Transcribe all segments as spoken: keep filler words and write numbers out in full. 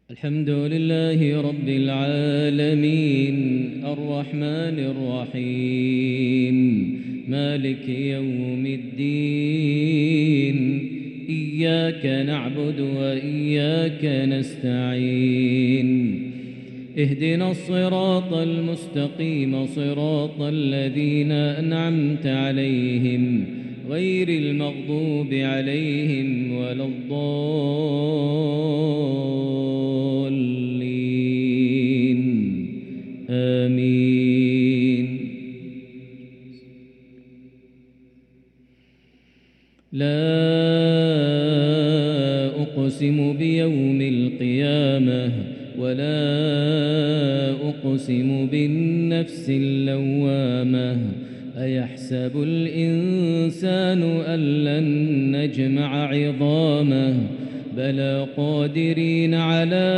الحمد لله رب العالمين الرحمن الرحيم مالك يوم الدين إياك نعبد وإياك نستعين اهدنا الصراط المستقيم صراط الذين أنعمت عليهم غير المغضوب عليهم ولا الضالين آمين. لا أقسم بيوم القيامة ولا أقسم بالنفس اللوامة أيحسب الإنسان أن لن نجمع عظامه بلى قادرين على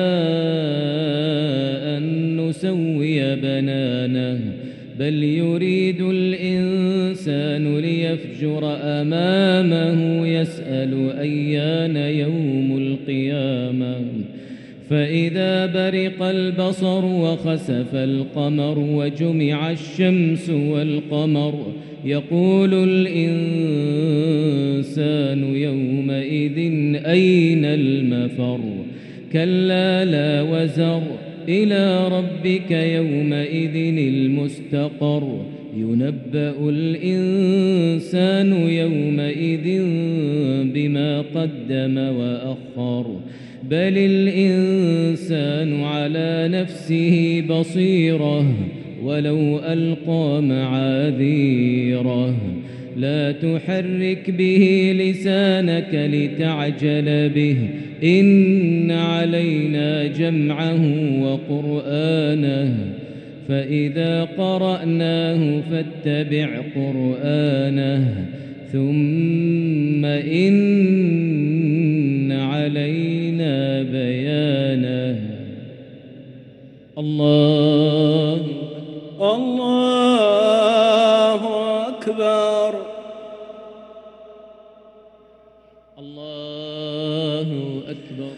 أن نسوي بنانه بل يريد الإنسان ليفجر أمامه يسأل أيان يوم القيامة فإذا برق البصر وخسف القمر وجمع الشمس والقمر يقول الإنسان يومئذ أين المفر كلا لا وزر إلى ربك يومئذ المستقر ينبأ الإنسان يومئذ بما قدم وأخر بل الإنسان على نفسه بصيرة ولو ألقى معاذيره لا تحرك به لسانك لتعجل به إن علينا جمعه وقرآنه فإذا قرأناه فاتبع قرآنه ثم إن علينا بيانه. الله الله أكبر الله أكبر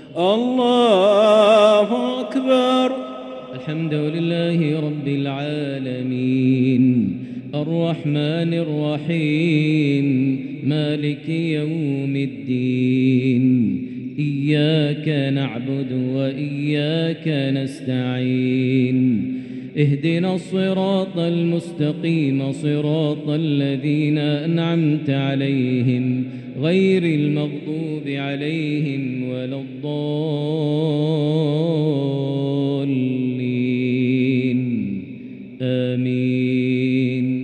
الله أكبر. الحمد لله رب العالمين الرحمن الرحيم مالك يوم الدين إياك نعبد وإياك نستعين اهدنا الصراط المستقيم صراط الذين أنعمت عليهم غير المغضوب عليهم ولا الضالين آمين.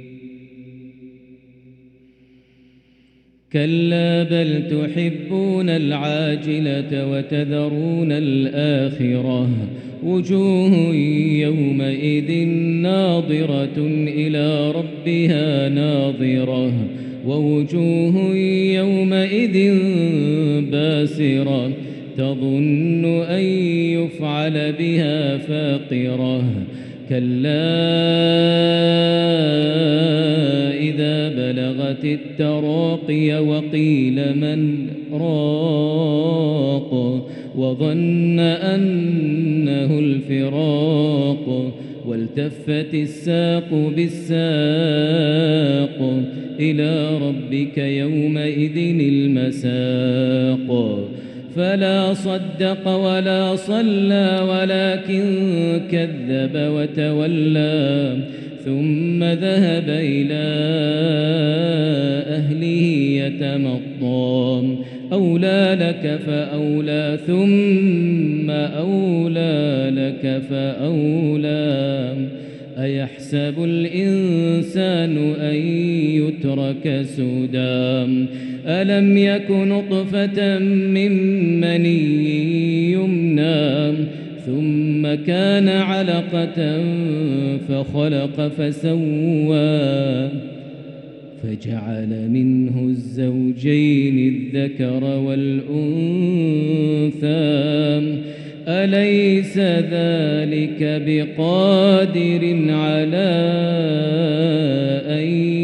كلا بل تحبون العاجلة وتذرون الآخرة وجوه يومئذ ناظرة إلى ربها ناظرة ووجوه يومئذ باسرة تظن أن يفعل بها فاقرة كلا إذا بلغت التراقي وقيل من راق وظن أنه الفراق والتفت الساق بالساق إلى ربك يومئذ المساق فلا صدق ولا صلى ولكن كذب وتولى ثم ذهب إلى أهله يتمطى أولى لك فأولى ثم أولى لك فأولى أيحسب الإنسان أن يترك سدى ألم يك نطفة من مني يمنى ثم كان علقة فخلق فسوى فجعل منه الزوجين الذكر والأنثى أليس ذلك بقادر على أن